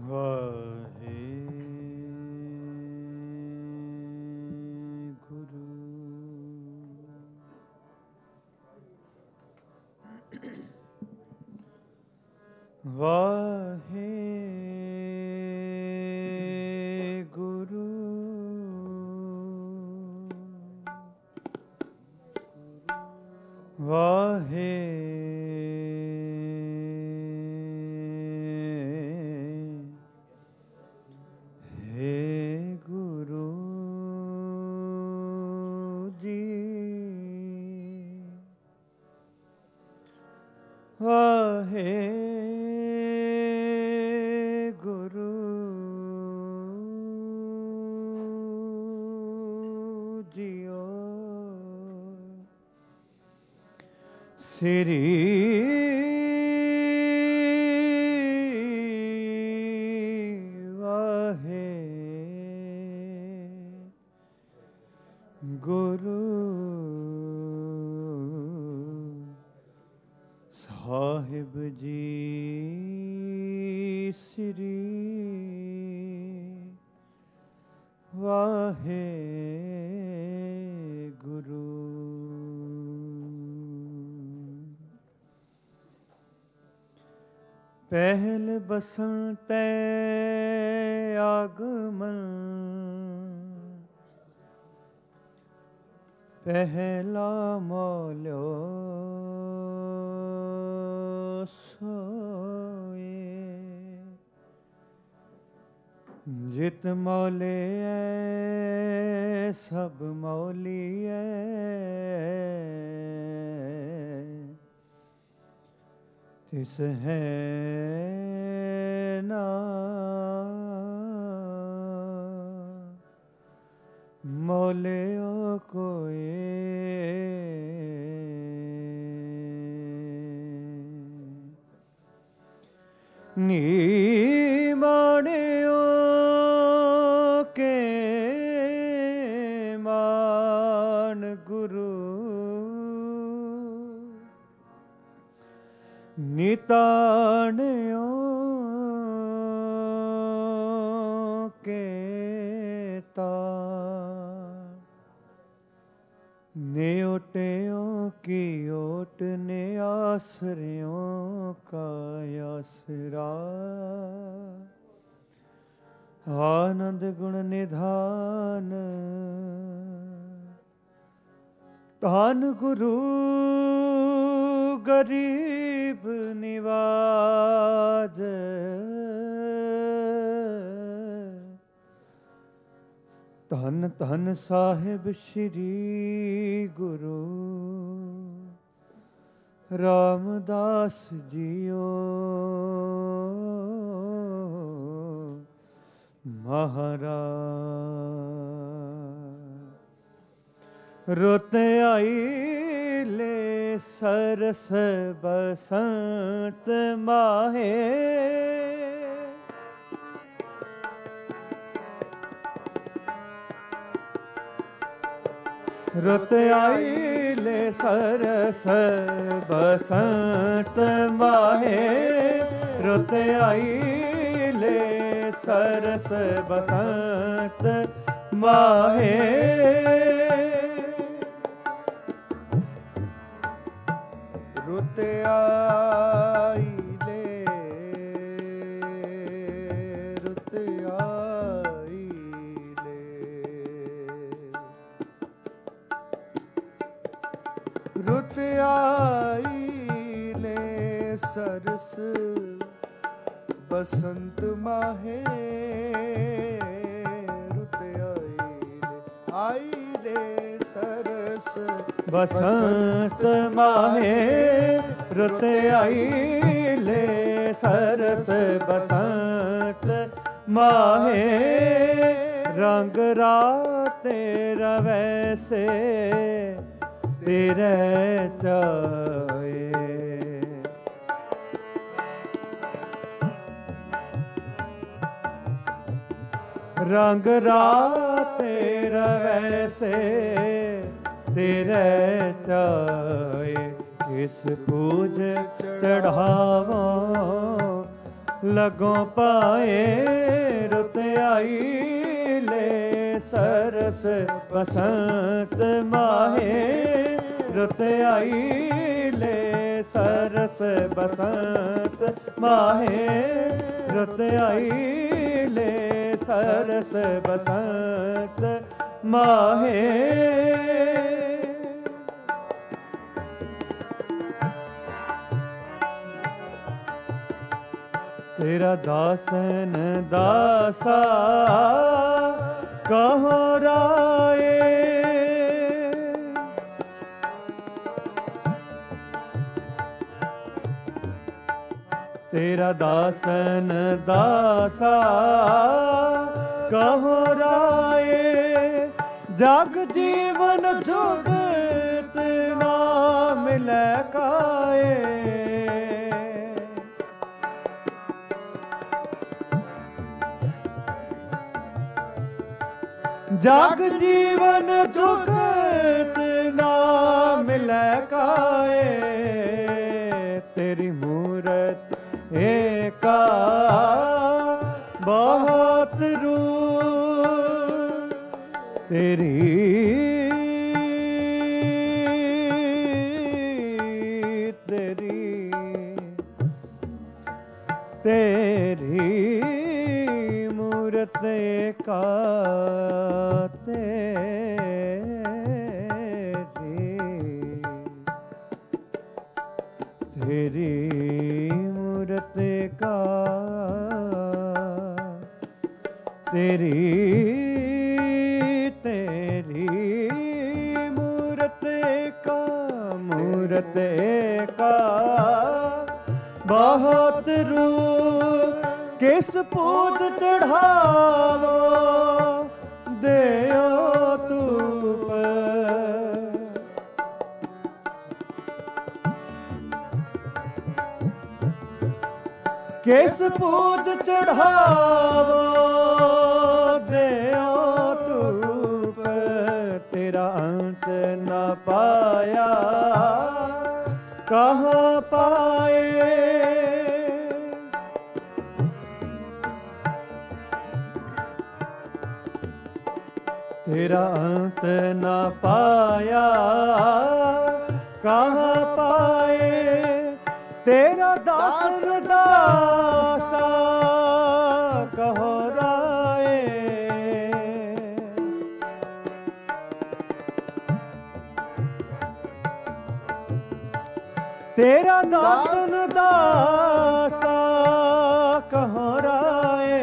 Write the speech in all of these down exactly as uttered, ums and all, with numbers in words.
Siri Vahe Guru Sahib Ji Siri Vahe Guru ਪਹਿਲ ਬਸੰਤੈ ਆਗਮਨ ਪਹਿਲਾ ਮੌਲਿਓ ਸੋਏ ਜਿਤ ਮੌਲਿਐ ਸਭ ਮੌਲੀਐ ਤਿਸ ਹੈ ਨਾ ਮੌਲਿਓ ਕੋਇ ਨੀ ਮਾਣਿਓ ਕੇ ਮਾਨ ਗੁਰੂ ਨਿਤਾਣਿਓ ਕੇ ਤਾ ਨਿਉਟਿਓ ਕੀ ਓਟ ਨੇ ਆਸਰਿਓ ਕਾ ਆਸਰਾ ਆਨੰਦ ਗੁਣ ਨਿਧਾਨ ਧੰਨ ਗੁਰੂ ਗਰੀਬ ਨਿਵਾਜ ਧੰਨ ਧੰਨ ਸਾਹਿਬ ਸ਼੍ਰੀ ਗੁਰੂ ਰਾਮਦਾਸ ਜੀਓ ਮਹਾਰਾਜ ਰੁੱਤ ਆਈ ਲੈ ਸਰਸ ਬਸੰਤ ਮਾਹੇ ਰੁੱਤ ਆਈ ਲੈ ਸਰਸ ਬਸੰਤ ਮਾਹੇ ਰੁੱਤ ਆਈ ਲੈ ਸਰਸ ਬਸੰਤ ਮਾਹੇ ਰੁੱਤ ਆਈ ਲੈ ਰੁੱਤ ਆਈ ਲੈ ਰੁੱਤ ਆਈ ਲੈ ਸਰਸ ਬਸੰਤ ਮਾਹੇ ਰੁੱਤ ਆਈ ਲੈ ਆਈ ਲੈ ਸਰਸ ਬਸੰਤ ਮਾਹੇ ਰੁੱਤ ਆਈ ਲੈ ਸਰਸ ਬਸੰਤ ਮਾਹੇ ਰੰਗ ਰਾਤੇ ਰਵੈ ਸੇ ਤੇਰੇ ਚਾਏ ਰੰਗ ਰਾਤੇ ਰਵੈ ਸੇ ਤੇਰੇ ਚਾਏ ਕਿਸ ਪੂਜ ਚੜਾਵਾਂ लगों पाए रुत आई ले सरस बसंत माहे रुत आई ले सरस बसंत माहे रुत आई ले सरस बसंत माहे। तेरा दासन दासा कहो राए तेरा दासन दासा कहो राए जग जीवन जुगत ना मिलै काए जग जीवन जुगत ना मिलै काए तेरी मूरत एका बहुत रूप तेरी तेरी तेरी मूरत एका तेरी मूरत का तेरी तेरी मूरत का मूरत का बहुत रूप किस पूत चढ़ावो देओ तूप किस पूत चढ़ावो देओ तूप तेरा अंत न पाया कहाँ पाए तेरा अंत न पाया कहाँ पाए तेरा दास दासा कहो राए तेरा दासन दासा कहो राए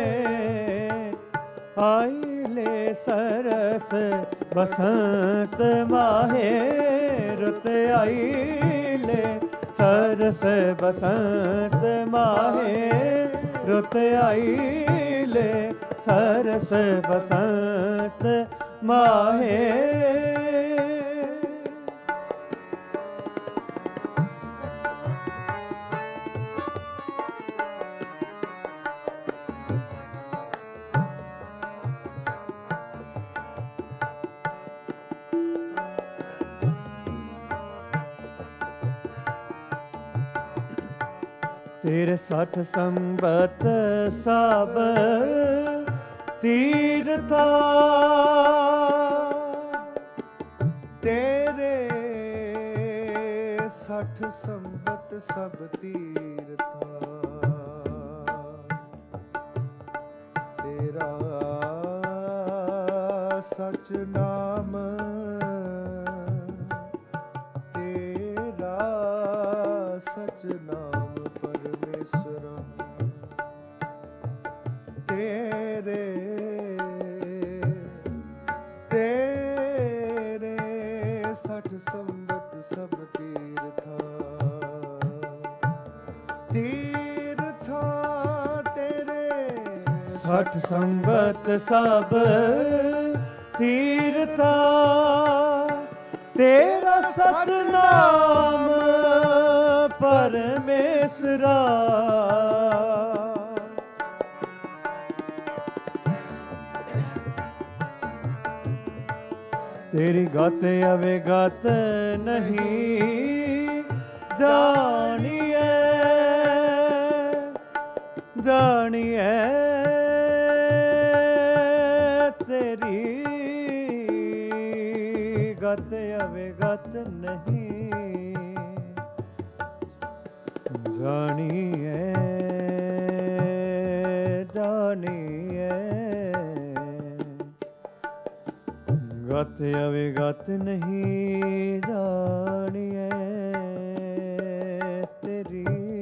आई ले सरस बसंत माहे रुत आई ले सरस बसंत माहे रुत आई ले सरस बसंत माहे। तेरे सठ संबत सब तीरथा तेरे सठ संबत सब तीरथा तेरा सच नाम तेरा सच नाम तेरे तेरे सठ संबत सब तीरथा तीरथा तेरे सठ संबत सब तीरथा तेरा सच नाम परमेश्वरा तेरी गत अविगत नहीं जानिए ਜਾਣੀਐ ਤੇਰੀ ਗਤ ਅਵਿਗਤ ਨਹੀਂ ਜਾਣੀਐ ਜਾਣੀਐ ਗਤ ਅਵਿਗਤ ਨਹੀਂ ਜਾਣੀਐ ਤੇਰੀ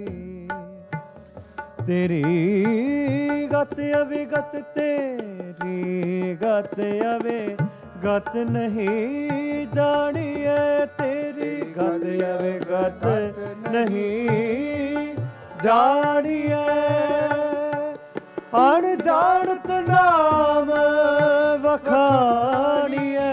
ਤੇਰੀ ਗਤ ਅਵਿਗਤ ਤੇਰੀ ਗਤ ਅਵਿਗਤ ਨਹੀਂ ਜਾਣੀਐ ਤੇਰੀ ਗਤ ਅਵਿਗਤ ਨਹੀਂ ਜਾਣੀਐ ਅਣਜਾਣਤ ਨਾਮ ਵਖਾਣੀਐ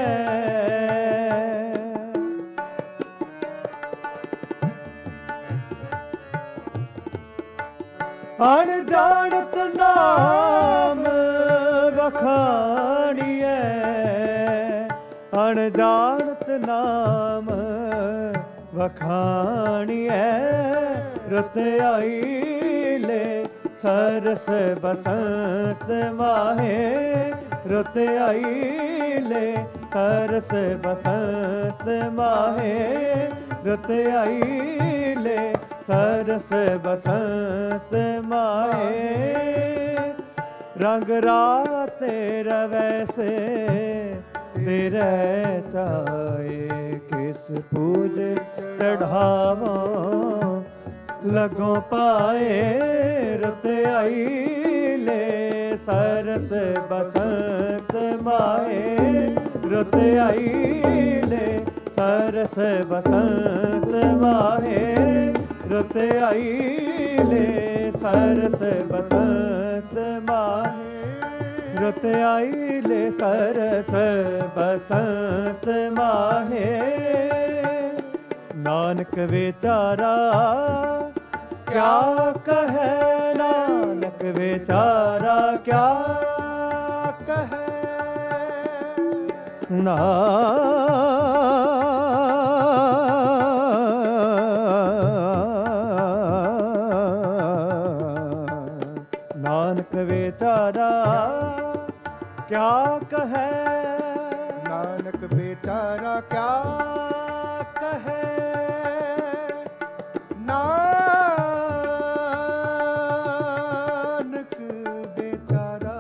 ਅਣਜਾਣਤ ਨਾਮ ਵਖਾਣੀਐ ਅਣਜਾਣਤ ਨਾਮ ਵਖਾਣੀਐ ਰਤ ਆਈ ਲੈ ਸਰਸ ਬਸੰਤ ਮਾਹੇ ਰਤ ਆਈ ਲੈ ਸਰਸ ਬਸੰਤ ਮਾਹੇ ਰਤ ਆਈ ਲੈ ਸਰਸ ਬਸੰਤ ਮਾਹੇ ਰੰਗ ਰਾਤੇ ਰਵੈਸੇ ਤੇਰੇ ਚਾਏ ਕਿਸ ਪੂਜ ਚੜਾਵਾਂ ਲਗੋ ਪਾਏ ਰਤ ਆਈ ਲੈ ਸਰਸ ਬਸੰਤ ਮਾਹੇ ਰਤ ਆਈ ਲੈ ਸਰਸ ਬਸੰਤ ਮਾਹੇ ਰਤ ਆਈ ਲੈ ਸਰਸ ਬਸੰਤ ਮਾਹੇ ਰਤ ਆਈ ਲੈ ਸਰਸ ਬਸੰਤ ਮਾਹੇ ਨਾਨਕ ਵਿਚਾਰਾ ਕਿਆ ਕਹੈ ਨਾਨਕ ਵਿਚਾਰਾ ਕਿਆ ਕਹੈ ਨਾ ਨਾਨਕ ਵਿਚਾਰਾ ਕਿਆ ਕਹੈ ਨਾਨਕ ਵਿਚਾਰਾ ਕਿਆ ਕਹੈ ਨਾਨਕ ਵਿਚਾਰਾ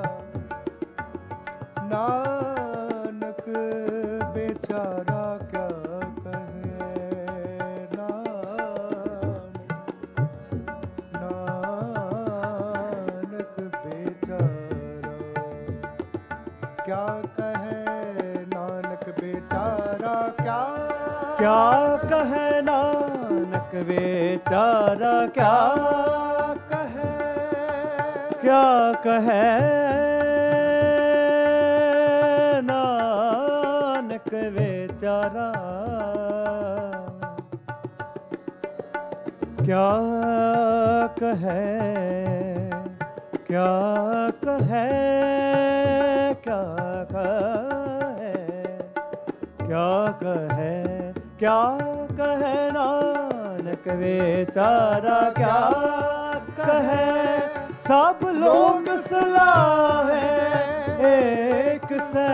ਨਾਨਕ ਵਿਚਾਰਾ ਕਿਆ ਕਹੈ ਨਾਨਕ ਵਿਚਾਰਾ ਕਿਆ ਕਹੈ ਨਾਨਕ ਵਿਚਾਰਾ ਕਿਆ ਕਿਆ ਕਹੈ ਨਾਨਕ ਵਿਚਾਰਾ ਕਿਆ ਕਹੈ ਕਿਆ ਕਹੈ ਨਾਨਕ ਵਿਚਾਰਾ ਕਿਆ ਕਹੈ ਕਿਆ ਕਹੈ ਕਿਆ ਕਹੈ ਕਿਆ ਕਹੈ ਕਿਆ ਕਹੈ ਨਾਨਕ ਵਿਚਾਰਾ ਕਿਆ ਕਹੈ ਸਭ ਲੋਕ ਸਲਾਹੈ ਏਕ ਸੈ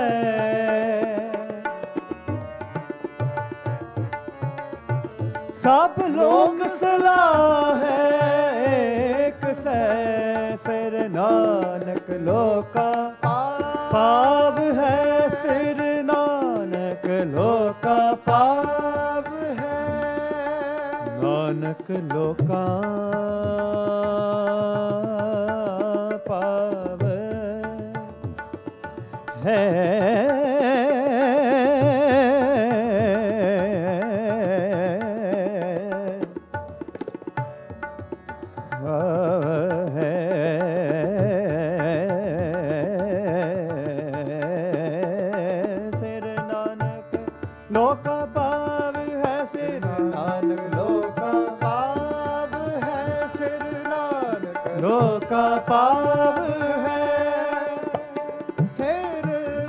ਸਭ ਲੋਕ ਸਲਾਹੈ ਏਕ ਸੈ ਸਿਰ ਨਾਨਕ ਲੋਕਾ ਪਾਵ ਹੈ ਸਿਰ ਨਾਨਕ ਲੋਕਾ ਪਾਵ ਹੈ ਨਾਨਕ ਲੋਕਾਂ ਪਾਵ ਹੈ ਲੋਕਾ ਪਾਵ ਹੈ ਸਿਰ ਨਾਨਕ ਲੋਕਾ ਪਾਵ ਹੈ ਸਿਰ ਨਾਨਕ ਲੋਕਾ ਪਾਵ ਹੈ ਸਿਰ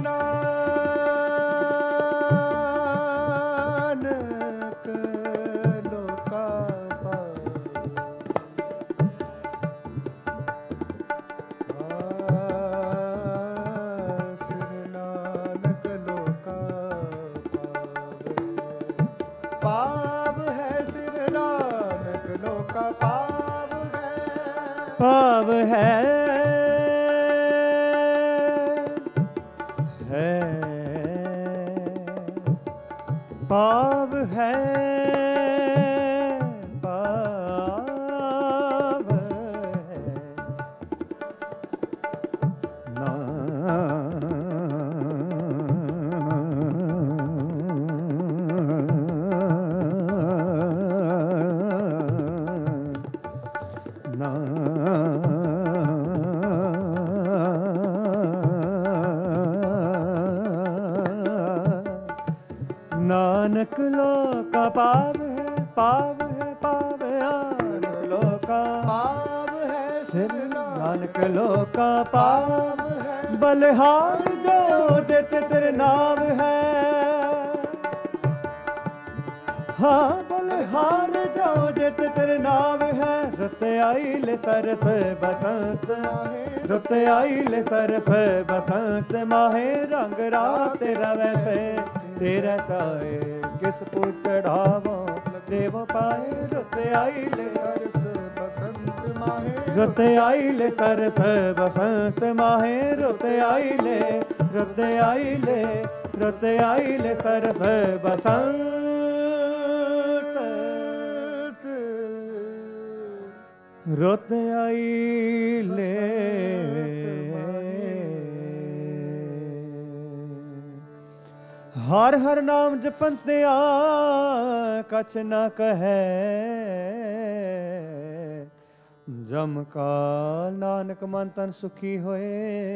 ਨਾਨਕ ਲੋਕਾ ਪਾਵ पाव है सिर नानक लोका पाव है। पाव है है पाव है पाव है ना नानक लोका पाव है पाव है पाव नानक लोका पाव है सिर नानक लोका पाव है। बलिहार जो देते तेरे नाम है। हाँ बलिहार जो देते तेरे नाम है। रुत आई ले सरस बसंत माहे रुत आई ले सरस बसंत माहे रंग रात रवैसे तेरा चाहे किस को चढ़ावो देव पाए। रुत आई ले सरस बसंत माहे रुत आई ले सरस बसंत माहे रुत आई ले रुत आई ले रुत आई ले सरस बसंत रुत आई ले हर हर नाम जपंतिया कछ न कहे। जम का नानक मन तन सुखी होए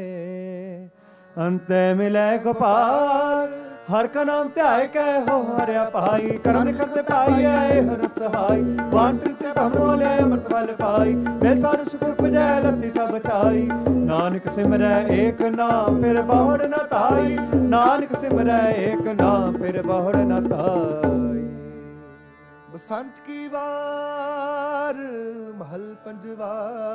अंत मिले गोपाल। हर का नाम त्याय कह हो हरिया पाई करन करते पाई आए हर सहाय। वान तृप्ति भमोले अमृत फल पाई मैं सार सुख पुजै लती सब बचाई। नानक सिमरै एक नाम फिर बहुड़ न ताई नानक सिमरै एक नाम फिर बहुड़ न ताई। बसंत की वार महल पंजवा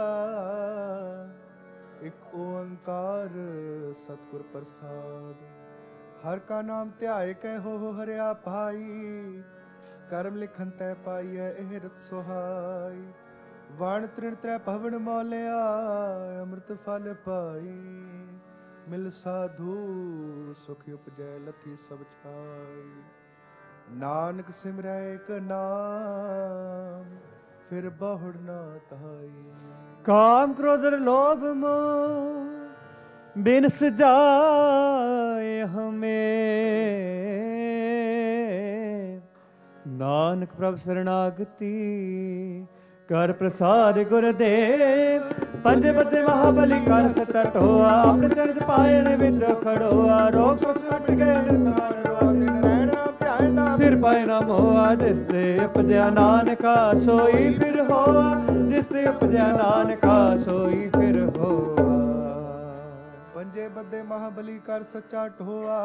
एक ओंकार सतगुर प्रसाद। हर का नाम ध्याय कह हो हरिया भाई कर्म लिखन तै पाइय एह रत सुहाई। वाण तृण त्रै भवन मौलिया अमृत फल पाई। मिल साधु सुख उपजै लथी सब छाई। नानक सिमरै एक नाम फिर बहुड़ न ताई। काम क्रोध लोभ मोह बिन सजाए हमें। नानक प्रभ शरणागति कर प्रसाद गुरुदेव। पंजे बदे महाबली कर सतट होआ अपने चरज पाए ने विच खड़ोआ। रोग सुख सट गए निर्तान रोआ दिन रहना प्यायदा फिर पाए ना मोआ। जिसते उपजया नानका सोई फिर होआ जिसते उपजया नानका सोई फिर होआ। पंजे बदे महाबली कर सच्चा ढोआ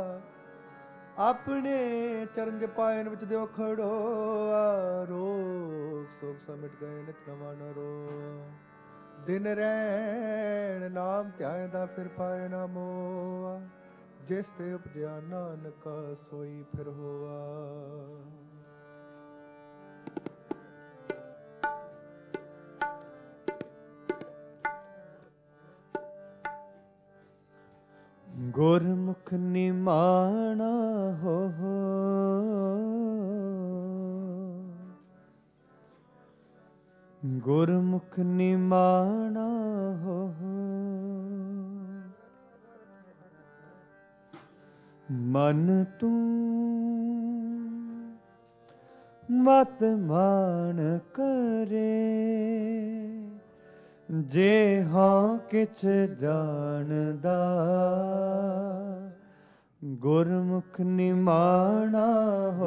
अपने चरण पायन विच दियो खड़ोआ। रोग सोग समिट गए नित नवा न रोआ। दिन रैन नाम ध्यायदा फिर पाए ना मोआ। जिस ते उपजया नानका सोई फिर होआ। गुरमुख निमाना हो गुरमुख निमाना हो। मन तू मत मान करे जे हाँ किछ जानदा। गुरमुख निमाना हो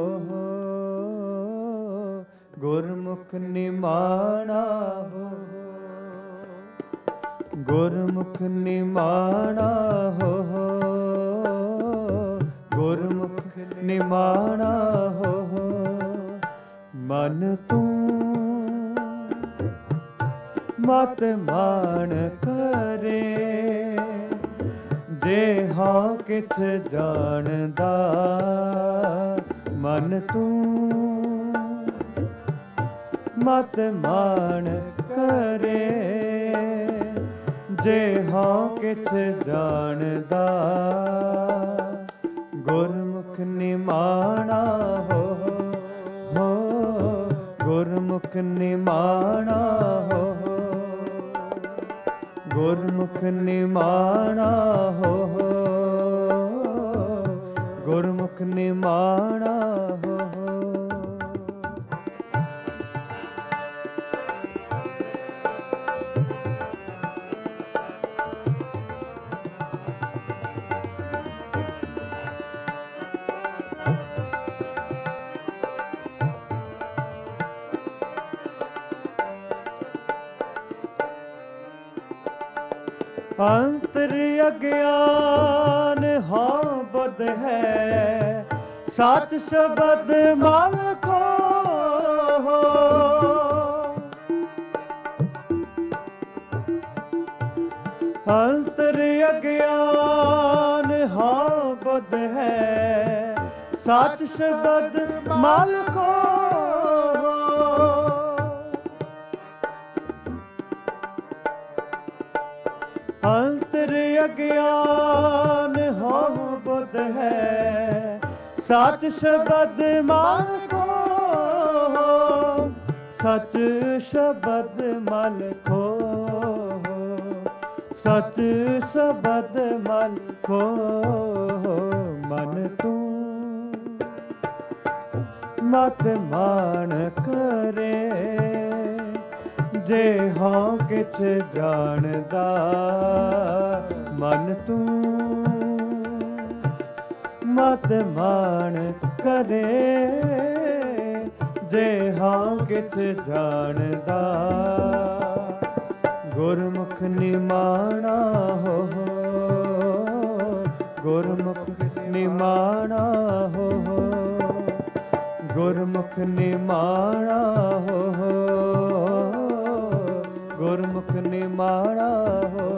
गुरमुख निमाना हो गुरमुख निमाना हो गुरमुख निमाना हो। मन तू मत मान करे जे हाँ किछ जानदा। ਮਨ ਤੂੰ ਮਤ ਮਾਣ ਕਰੇ ਜੇ ਹਾਂ ਕਿਛ ਜਾਣਦਾ ਗੁਰਮੁਖ ਨਿਮਾਣਾ ਹੋ ਹੋ ਗੁਰਮੁਖ ਨਿਮਾਣਾ ਹੋ ਗੁਰਮੁਖ ਨਿਮਾਣਾ ਹੋ ਗੁਰਮੁਖ ਨਿਮਾਣਾ ਹੋ ਅੰਤਰ ਅਗਿਆਨ ਹਾਂ ਬੁੱਧ ਹੈ ਸੱਚ ਸ਼ਬਦ ਮਨ ਖੋ ਅੰਤਰ ਅਗਿਆਨ ਹਾਂ ਬੁੱਧ ਹੈ ਸੱਚ ਸ਼ਬਦ ਮਨ ਖੋ ਅੰਤਰ ਅਗਿਆਨ ਹਉ ਬੁੱਧ ਹੈ ਸੱਚ ਸ਼ਬਦ ਮਨ ਖੋ ਸੱਚ ਸ਼ਬਦ ਮਨ ਖੋ ਸੱਚ ਸ਼ਬਦ ਮਨ ਖੋ ਮਨ ਤੂੰ ਮਤ ਮਾਣ ਕਰੇ ਜੇ ਹਾਂ ਕਿਛ ਜਾਣਦਾ ਮਨ ਤੂੰ ਮਤ ਮਾਣ ਕਰੇ ਜੇ ਹਾਂ ਕਿਛ ਜਾਣਦਾ ਗੁਰਮੁਖ ਨਿਮਾਣਾ ਹੋ ਗੁਰਮੁਖ ਨਿਮਾਣਾ ਹੋ ਗੁਰਮੁਖ ਨਿਮਾਣਾ ਹੋ ਗੁਰਮੁਖ ਨਿਮਾਣਾ ਹੋ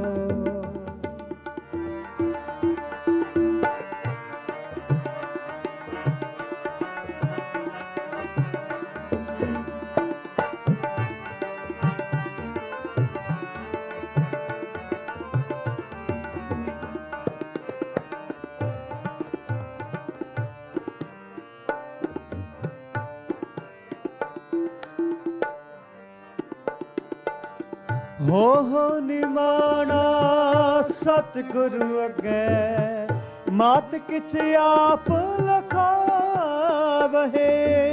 ਹੋ ਹੋ ਨਿਮਾਣਾ ਸਤਿਗੁਰੂ ਅੱਗੇ ਮਤ ਕਿਛ ਆਪ ਲਖਾਵਹੇ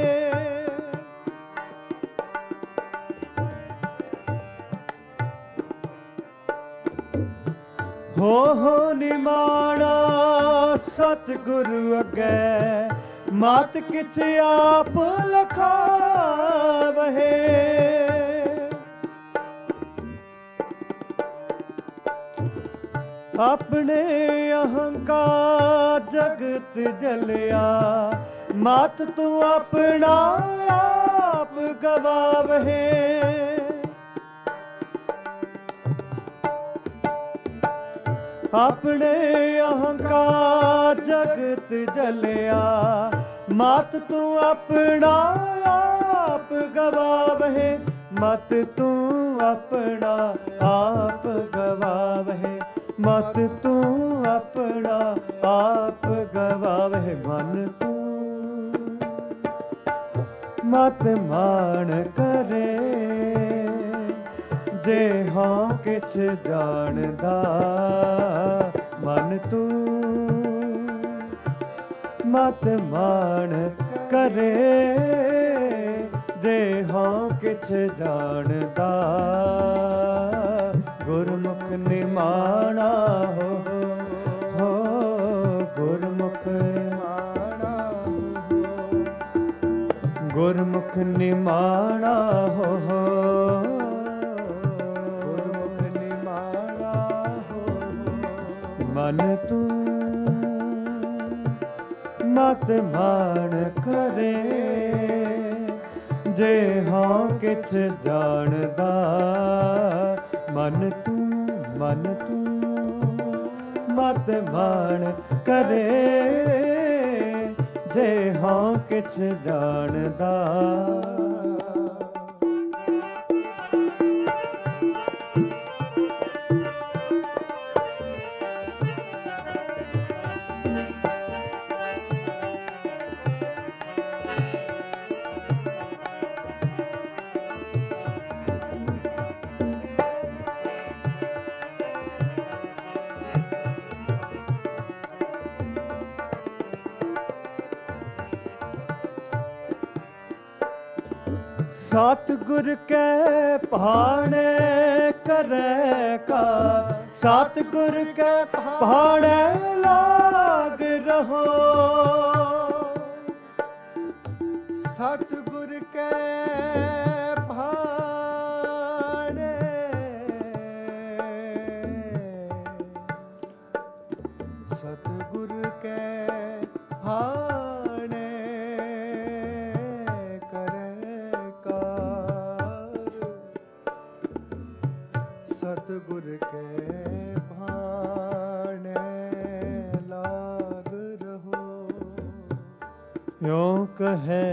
ਹੋ ਹੋ ਨਿਮਾਣਾ ਸਤਿਗੁਰੂ ਅੱਗੇ ਮਤ ਕਿਛ ਆਪ ਲਖਾਵਹੇ ਆਪਣੇ ਅਹੰਕਾਰ ਜਗਤ ਜਲਿਆ ਮਤ ਤੂੰ ਆਪਣਾ ਆਪ ਗਵਾਵਹੇ ਆਪਣੇ ਅਹੰਕਾਰ ਜਗਤ ਜਲਿਆ ਮਤ ਤੂੰ ਆਪਣਾ ਆਪ ਗਵਾਵਹੇ ਮਤ ਤੂੰ ਆਪਣਾ ਆਪ ਗਵਾਵਹੇ ਮਤ ਤੂੰ ਆਪਣਾ ਆਪ ਗਵਾਵਹਿ ਮਨ ਤੂੰ ਮਤ ਮਾਣ ਕਰੇ ਜੇ ਹਾਂ ਕਿਛ ਜਾਣਦਾ ਮਨ ਤੂੰ ਮਤ ਮਾਣ ਕਰੇ ਜੇ ਹਾਂ ਕਿਛ ਜਾਣਦਾ ਗੁਰਮੁਖ ਨਿਮਾਣਾ ਹੋ ਹੋ ਗੁਰਮੁਖ ਨਿਮਾਣਾ ਹੋ ਗੁਰਮੁਖ ਨਿਮਾਣਾ ਹੋ ਗੁਰਮੁਖ ਨਿਮਾਣਾ ਹੋ ਮਨ ਤੂੰ ਮਤ ਮਾਣ ਕਰੇ ਜੇ ਹਾਂ ਕਿਛ ਜਾਣਦਾ ਮਨ ਤੂੰ ਮਨ ਤੂੰ ਮਤ ਮਾਣ ਕਰੇ जे हाँ किछ जानदा। सतगुर के पहाड़े करे का, सतगुर के पहाड़े लाग रहो। सतगुर के पहाड़े, सतगुर के पहाड़े सतगुर के भाने लाग रहो। यों कहे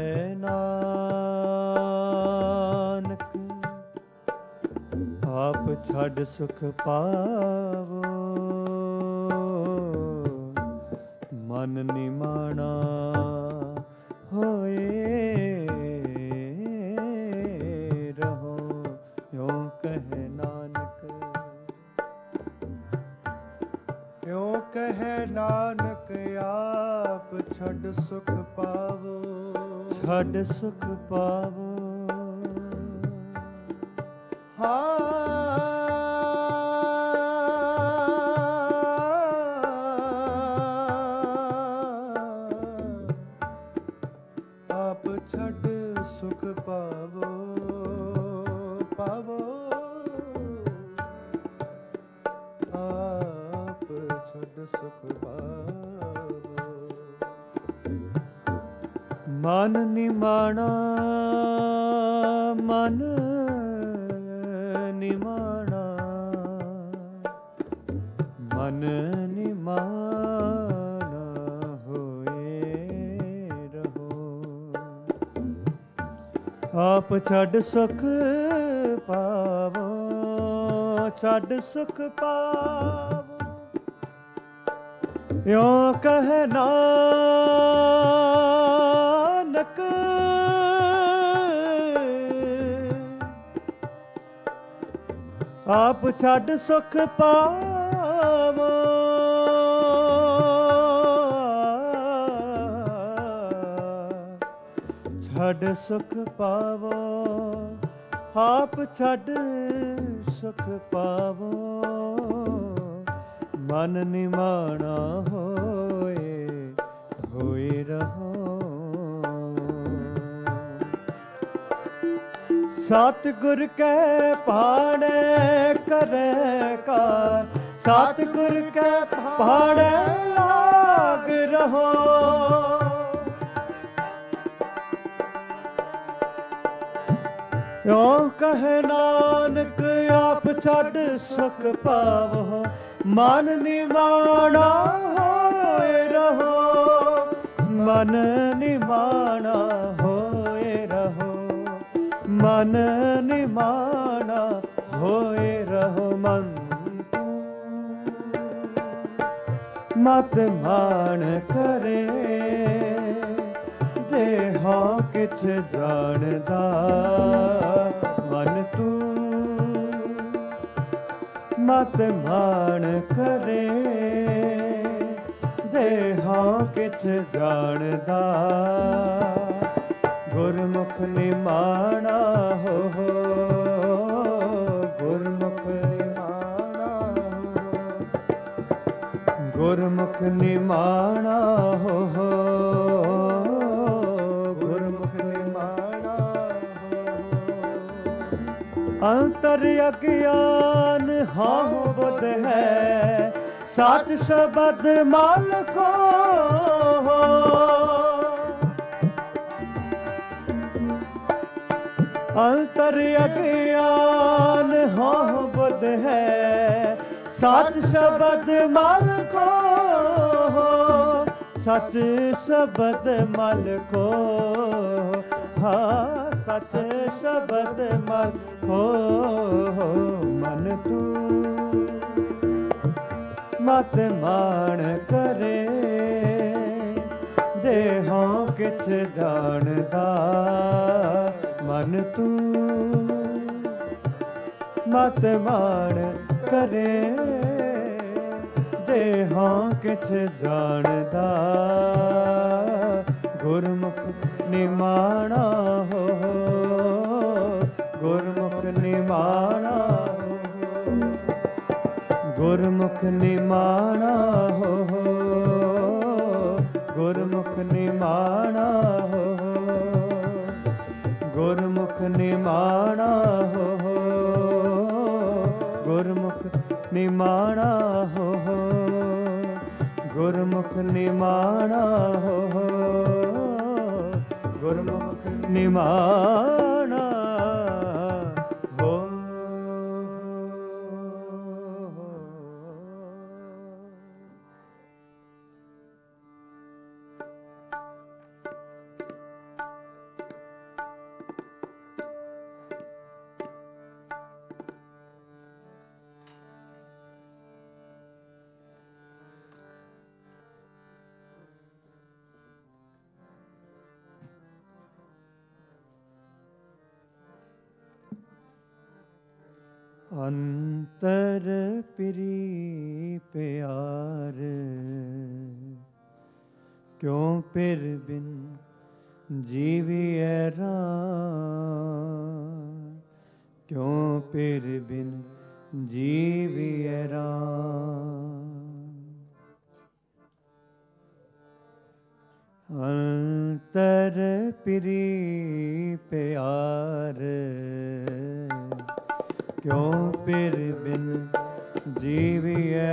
नानक आप छड़ सुख पावो, मन निमाना होए रहो। यों कहे यों कहे नानक आप छड़ सुख पावो, छड़ सुख पावो। हाँ आप छड़ सुख पावो, पावो आप छड़ सुख पावो। मन निमाना, मन निमाना, मन निमाना होए रहो। आप छड़ सुख पावो, छड़ सुख पावो। यों कहे नानक आप छड़ सुख पावो। छड़ सुख पावो, आप छड़ सुख पावो। मन निमाना होए होए रहो। सतगुर के पहाड़े करे का, सतगुर के पहाड़े लाग रहो। यों कहे नानक आप छड़ सुख पावो, मन निमाना होए रहो। मन निमाना होए रहो, मन निमाना होए रहो। मन मत मान करे दे हाँ किछ जानदा। मन तू मत मान करे दे हाँ किछ जानदा। गुरमुख निमाना हो, हो गुरमुख निमाना हो, गुरमुख निमाना हो, हो गुरमुख निमाना हो। अंतर अज्ञान हाँ बुध है, साच शब्द मालको हो। अंतर अज्ञान हाँ बुध है, साच शब्द मालको हो। सच शब्द मल को, हाँ सच शब्द मल को। मन तू मत मान करे, जे हों किछ जानदा। मन तू मत मान करे, जे हों किछ जानदा। गुरमुख निमाणा हो, गुरमुख निमाणा हो, गुरमुख निमाणा हो, गुरमुख निमाणा हो, गुरमुख निमाणा हो, गुरमुख निमाणा हो, गुरमुख निमाणा हो, गुरमुख निमाणा हो। अंतर पिरी प्यार, क्यों पिर बिन जीविए राम, क्यों पिर बिन जीविए राम। अंतर पिरी प्यार, क्यों पिर बिन जीविए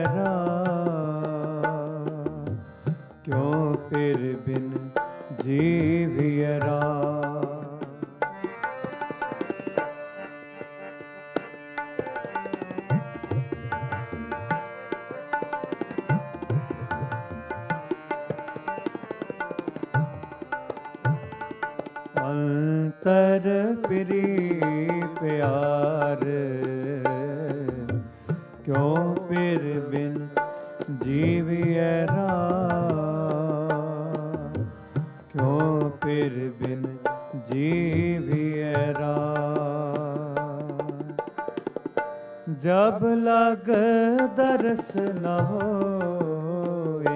राम, क्यों पिर बिन जीविए राम। अंतर पिरी प्यार, क्यों पिर बिन जीविए राम, क्यों पिर बिन जीविए राम। जब लग दर्श न होए,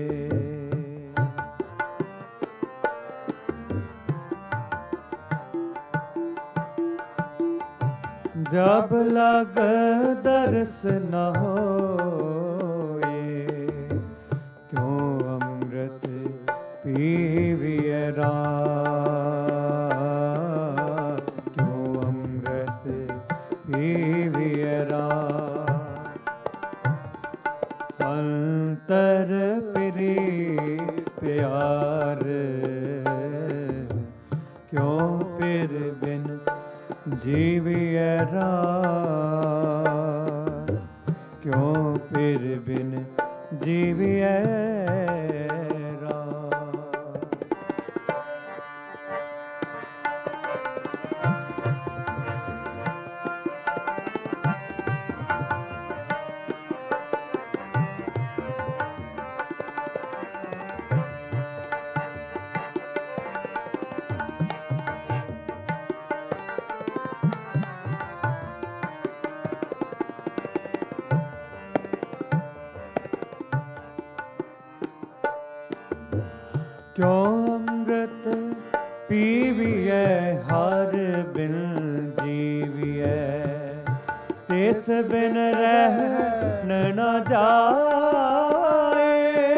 जब लग दर्श न होए, क्यों अमृत पीविए राम, क्यों अमृत पीविए राम। अंतर पिरी प्यार, क्यों पिर बिन जीविए राम, क्यों पिर बिन जीविए राम। क्यों अमृत पीविए हर बिन जीविए, तिस बिन रहन न जाए।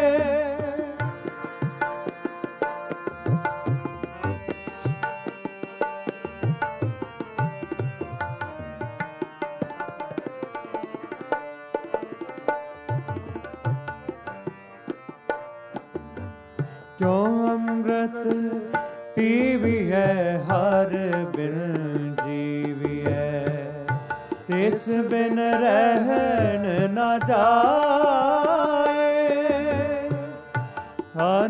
क्यों अमृत पीविए हर बिन जीविए, तिस बिन रहन न जाए।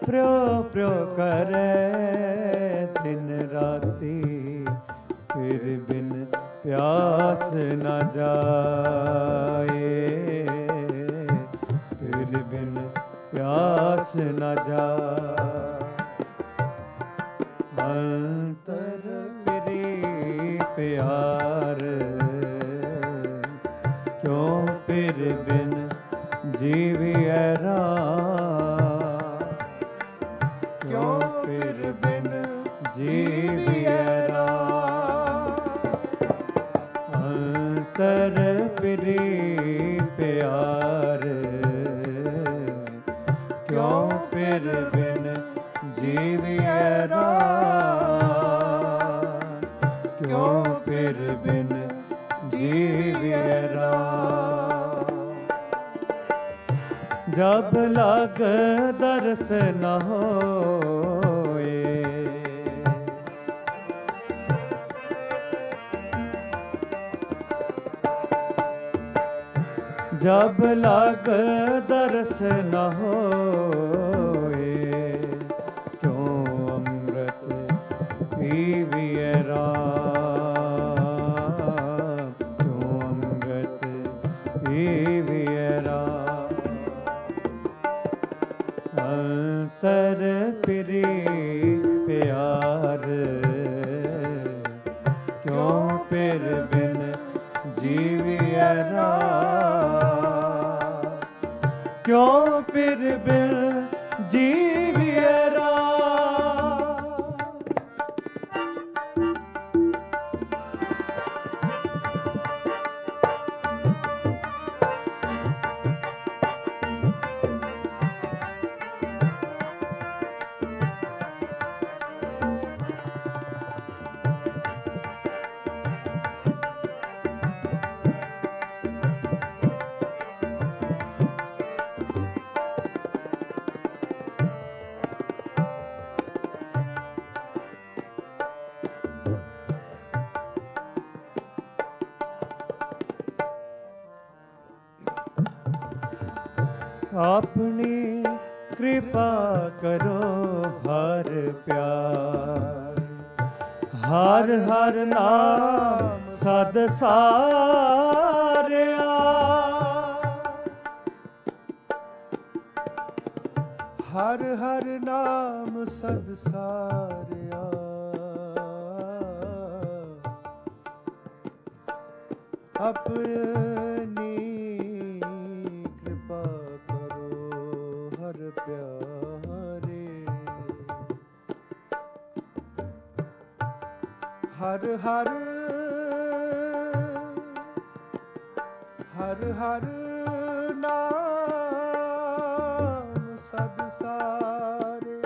प्रो प्रो करे दिन राती, फिर बिन प्यास न जाए, फिर बिन प्यास न जाए। अंतर फिरी प्यार, क्यों फिर बिन जीविए राम, क्यों फिर बिन जीविए राम। अंतर फिरी प्यार, क्यों फिर बिन जीविए राम, क्यों फिर बिन जीविए राम। जब लग दर्श न होए, जब लग दर्श न होए, क्यों अमृत पीविए राम, क्यों अमृत पीविए राम। अंतर फिरी प्यार, क्यों फिर बिन जीविए राम, क्यों फिर बिन जीविए राम। अपनी कृपा करो हर प्यार, हर हर नाम सद सारिया, हर हर नाम सद सारिया। अपनी कृपा करो हर प्यारे, हर हर हर हर नाम सद सारे।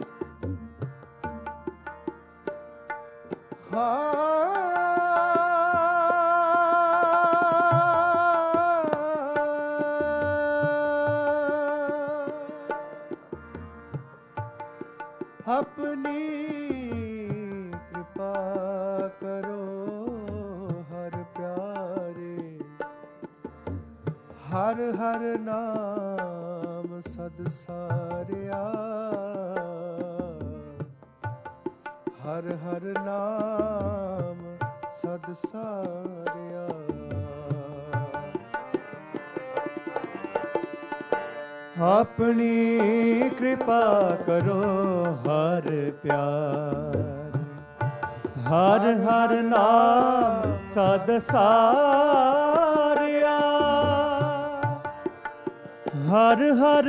अपनी कृपा करो हर प्यारे, हर हर नाम सद सारिया, हर हर नाम सद सारिया। अपनी कृपा करो हर प्यार, हर हर नाम सद सारिया, हर हर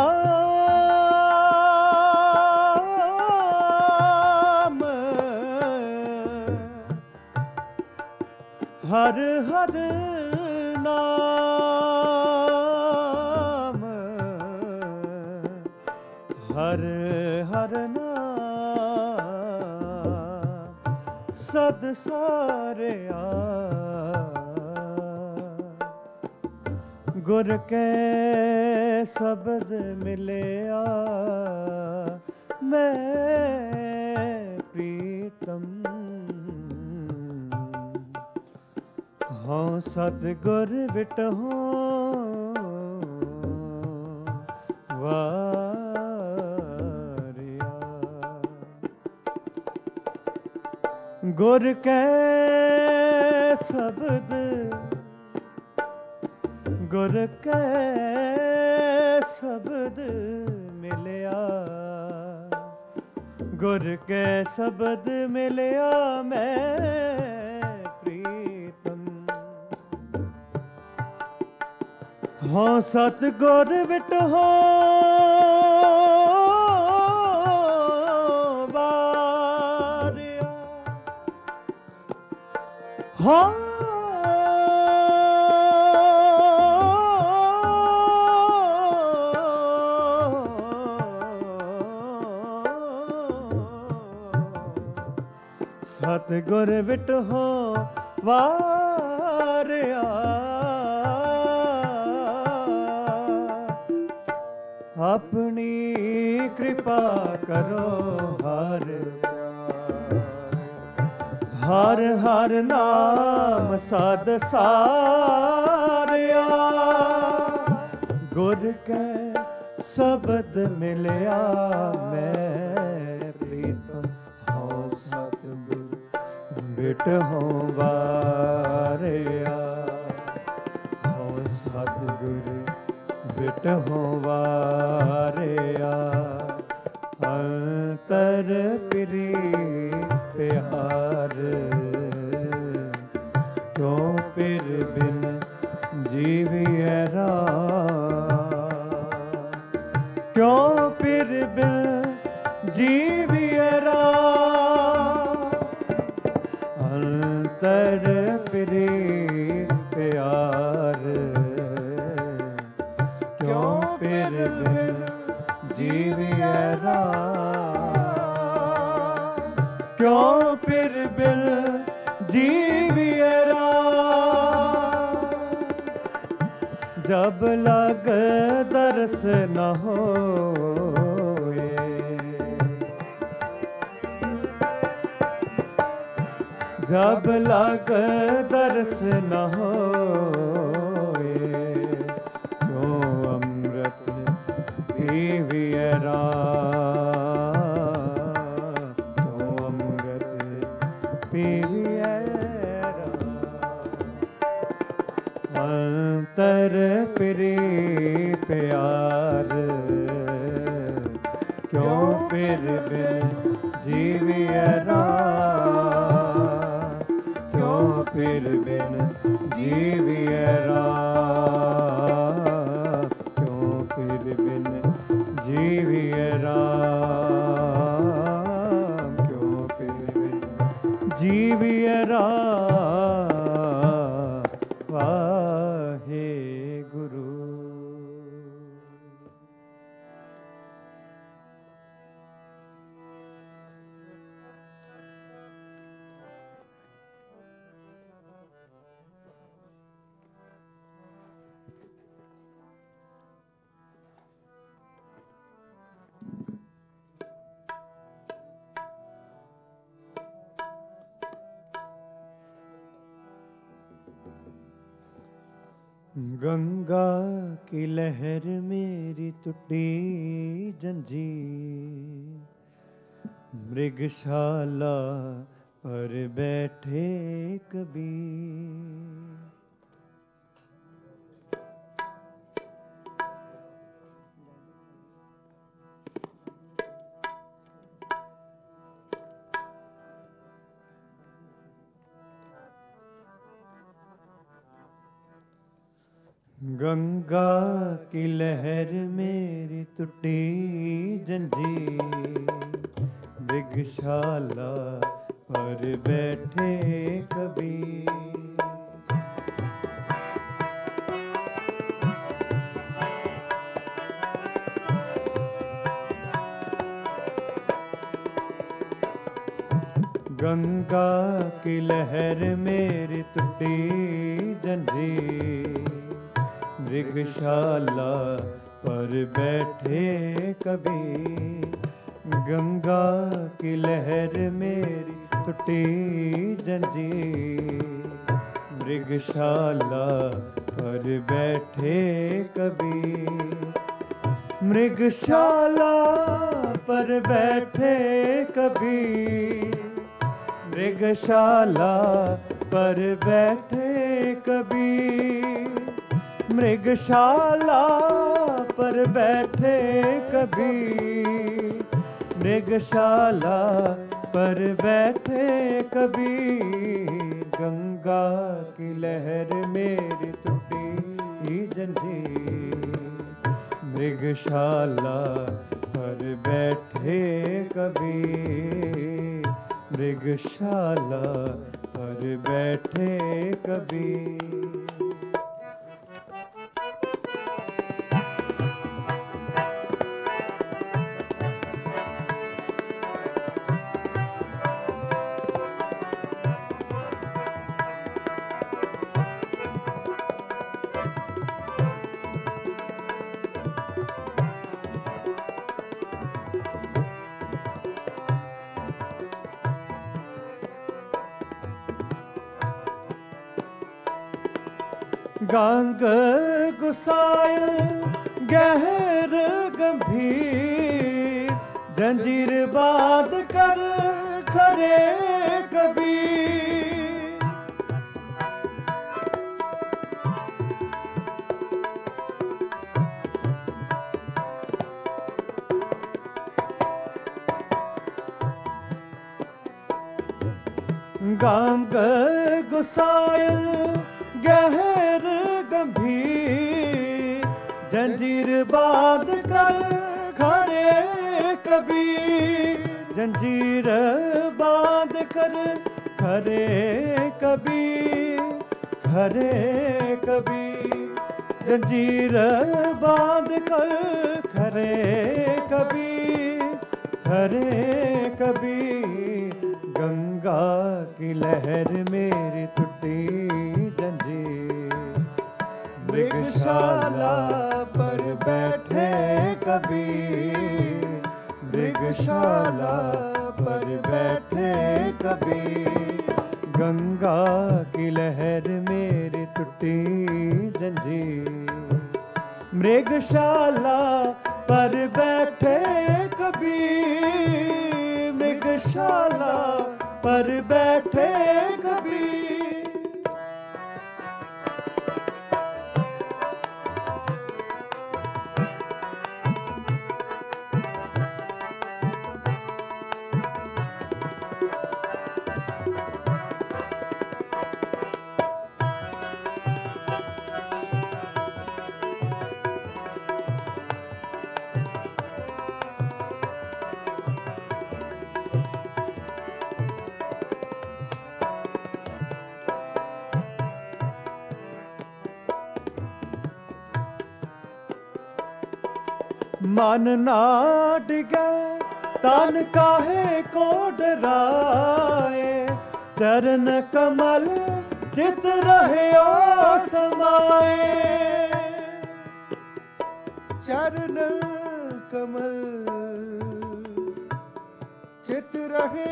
नाम, हर हर नाम, हर हर नाम सद सारिया। गुर के शब्द मिलिया मैं प्रीतम, हूँ सतगुर विटहूँ वाह गुर कै शब्द गुर कै शब्द मिलिया, गुर कै शब्द मिलिया मैं प्रीतम। हो सतगुर विट हो बारिया, हो सतगुर विट हो वारिया, अपनी कृपा करो हर हर हर नाम सद सारिया, गुर कै शब्द मिलिया मैं प्रीतम। हो सतगुर बिट हो वारिया, हो सतगुर बिट हो वारिया, अंतर प्री प्यार, क्यों पिर बिन जीविए राम, क्यों पिर बिन जीविए राम, अंतर प्री प्यार, क्यों पिर बिन जीविए राम, क्यों पिर बिन जीविए राम। जब लग दर्श न होए, जब लग दर्श न होए, क्यों अमृत पीविए राम, क्यों अमृत पीविए राम, अंतर प्री प्यार, क्यों पिर बिन जीविए राम, क्यों पिर बिन जीविए राम, क्यों पिर बिन जीविए राम, क्यों पिर बिन जीविए राम। वाहे गुरु। गंगा की लहर मेरी टूटी जंजीर, मृगशाला पर बैठे कबीर। गंगा की लहर मेरी टूटी जंजीर, मृगशाला पर बैठे कबीर। गंगा की लहर मेरी टूटी जंजीर, मृगशाला पर बैठे कबीर। गंगा की लहर मेरी टूटी जंजीर, मृगशाला पर बैठे कबीर। मृगशाला पर बैठे कबीर, मृगशाला पर बैठे कबीर, मृगशाला पर बैठे कबीर, मृगशाला पर बैठे कबीर। गंगा की लहर मेरी टूटी जंजीर, मृगशाला पर बैठे कबीर, मृगशाला पर बैठे कबीर। गंग गुसाय गहर गंभीर, जंजीर बांध कर खरे कबीर। गंग गुसाय गहर गंभीर, जंजीर बांध कर खड़े कबीर, जंजीर बांध कर खड़े कबीर, खड़े कबीर, जंजीर बांध कर खड़े कबीर, खड़े कबीर। गंगा की लहर मेरी टूटी जंजीर, मृगशाला पर बैठे कबीर, मृगशाला पर बैठे कबीर। गंगा की लहर मेरी टूटी जंजीर, मृगशाला पर बैठे कबीर, मृगशाला पर बैठे कबीर। मन ना डिगे तन काहे को डराए, चरण कमल चित रहे समाए, चरण कमल चित रहे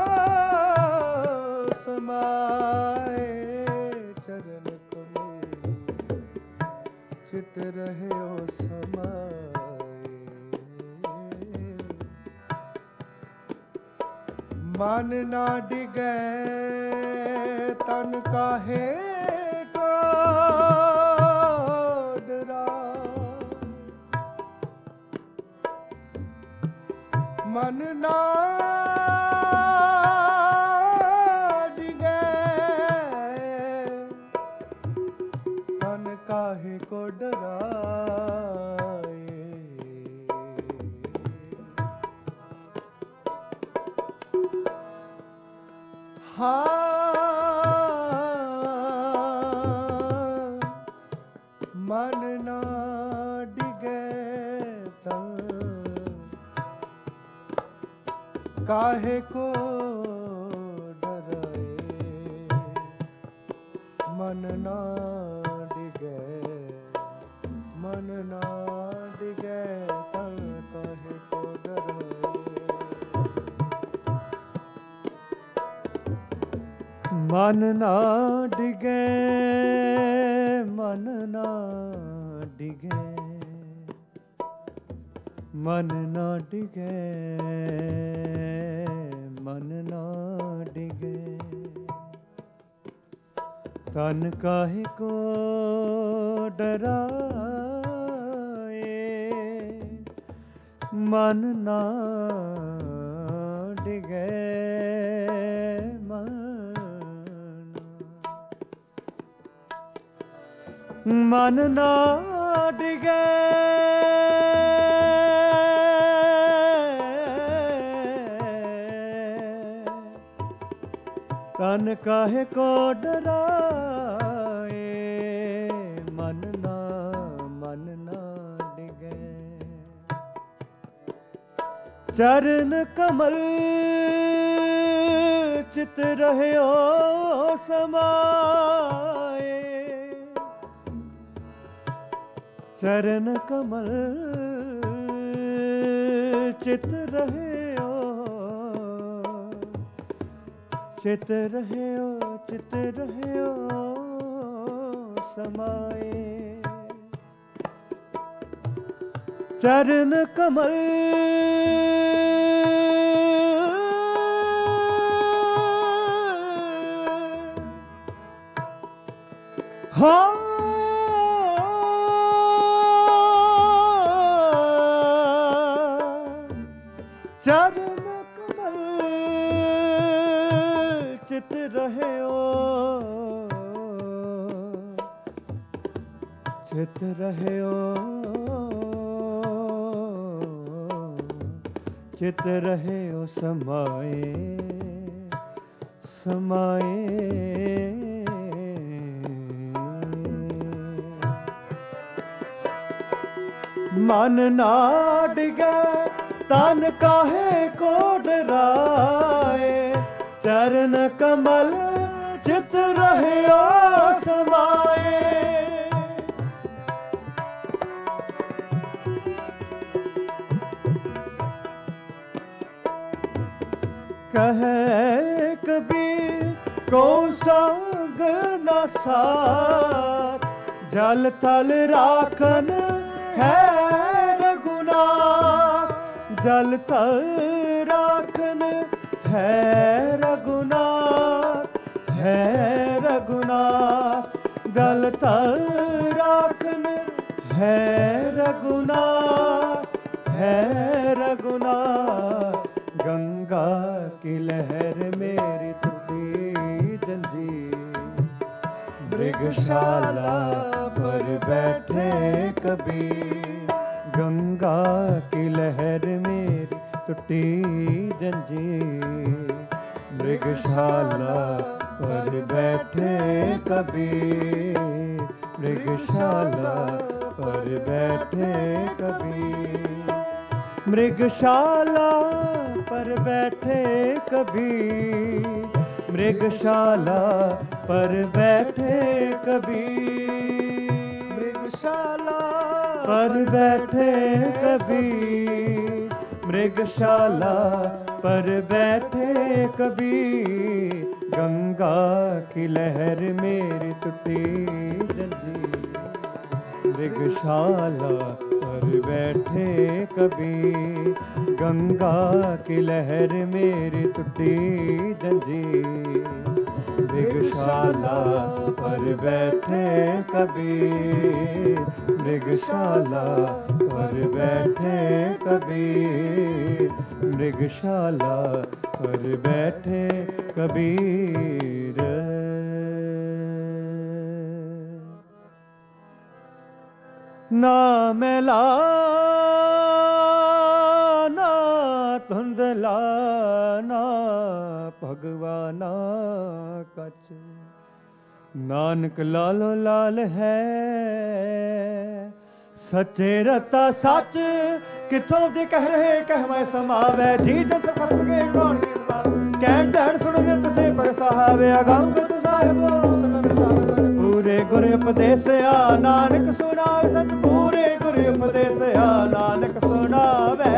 समाए, चरण कमल चित रहे समाए। मन ना डिगे तन काहे को डराए, मन ना डिगे तन काहे को डराए। मन ना डिगे तन काहे को डराए, मन ना डिगे मन ना डिगे तन काहे को डराए। मन ना डिगे मन ना डिगे मन ना डिगे मन ना डिगे। तन काहे को डराए, मन ना डिगे मन, मन ना डिगे तन काहे को डराए, मन ना मन ना डिगे। चरण कमल चित रहयो समाए, चरण कमल चित रहयो, चित रहयो चित रहयो समाए। चरण कमल हाँ चरण कमल चित रहयो, चित रहयो चित रहयो समाए, समाए। मन ना डिगे तन काहे को डराए, चरण कमल चित रहयो समाए। कहे कबीर को संग न साथ, जल थल राखन है रघुनाथ, जल थल राखन है रघुनाथ, है रघुनाथ, जल थल राखन है रघुनाथ, है रघुनाथ। गंगा की लहर मेरी टूटी जंजीर, मृगशाला पर बैठे कबीर। गंगा की लहर मेरी टूटी जंजीर, मृगशाला पर बैठे कबीर। मृगशाला पर बैठे कबीर, मृगशाला पर बैठे कबीर। मृगशाला पर बैठे कबीर, मृगशाला पर बैठे कबीर। मृगशाला पर बैठे कबीर। गंगा की लहर मेरी टूटी जंजीर, मृगशाला पर बैठे कबीर। गंगा की लहर मेरी टूटी जंजीर, मृगशाला पर बैठे कबीर। मृगशाला पर बैठे कबीर, मृगशाला पर बैठे कबीर। ना मैला ना धुंधला ना भगवाना कच, नानक लालो लाल है सच्चे रता सच। किथों दी कह रहे कह मैं समावे, जी जस फस गए कौन कहन ढहन सुन नित से पर सहावे। अगम गुरु साहिबो पूरे गुरु उपदेश आ, नानक सुनावे सच पूरे गुरु उपदेश आ, नानक सुनावे।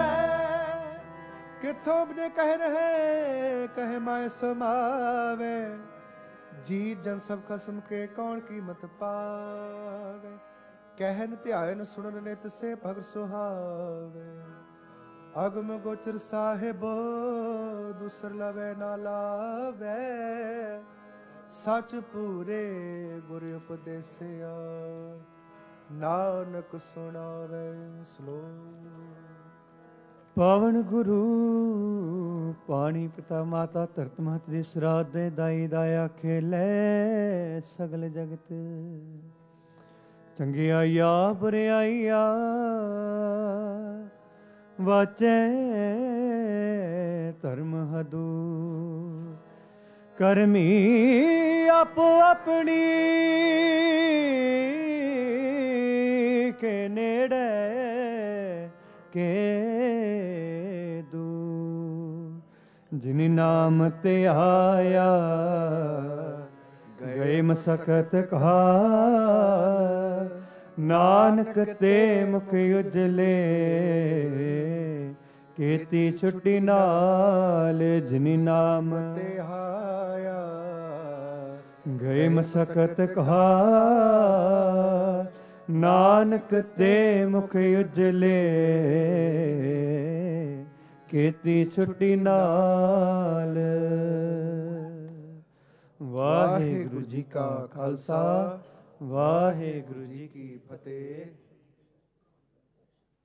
किथों दे कह रहे कह मैं समावे, जी जन सब खसम के कौन कीमत पावे। कहन ध्यान सुनन नित से भग सुहावे। अगम गोचर साहिबो दूसर लवे ना लावे। ਸਚ ਪੂਰੇ ਗੁਰ ਉਪਦੇਸਿਆ, ਨਾਨਕ ਸੁਣਾਵੇ ਸ਼ਲੋਕ। ਪਾਵਨ ਗੁਰੂ ਪਾਣੀ ਪਿਤਾ ਮਾਤਾ ਧਰਤ ਮਹਤ ਦੀ ਸਰਾਧ ਦੇ ਦਾਈ ਦਾਇਆ ਖੇਲੇ ਸਗਲ ਜਗਤ। ਚੰਗਿਆਈਆ ਬੁਰਿਆਈਆ ਵਾਚੈ ਧਰਮ ਹਦੂ, ਕਰਮੀ ਆਪੋ ਆਪਣੀ ਕੇ ਨੇੜੇ ਕੇ ਦੂ। ਜਿਨ ਨਾਮ ਤੇ ਆਇਆ ਗਏ ਮਸਕਤ ਕਹਾ, ਨਾਨਕ ਤੇ ਮੁਖ ਉਜਲੇ ਕੀਤੀ ਛੁੱਟੀ ਨਾਲ। ਜਿਨ ਨਾਮ ਤੇ ਆਇਆ ਗਏ ਮਸਕਤ ਕਹਾ, ਨਾਨਕ ਤੇ ਮੁਖ ਉਜਲੇ ਕੀਤੀ ਛੁੱਟੀ ਨਾਲ। ਵਾਹਿਗੁਰੂ ਜੀ ਕਾ ਖਾਲਸਾ, ਵਾਹਿਗੁਰੂ ਜੀ ਕੀ ਫਤਿਹ।